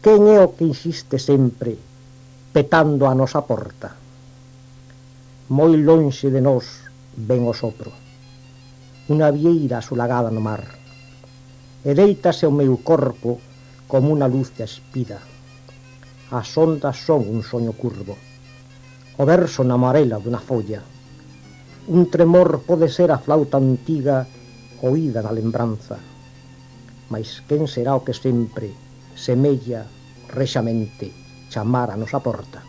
quen é o que insiste sempre petando a nosa porta? Moi lonxe de nós ven o sopro, unha vieira asolagada no mar, e deítase o meu corpo como unha luz de espida. As ondas son un soño curvo, o verso na amarela dunha folla. Un tremor pode ser a flauta antiga oída na lembranza, mais quen será o que sempre semella rexamente chamar a nosa porta?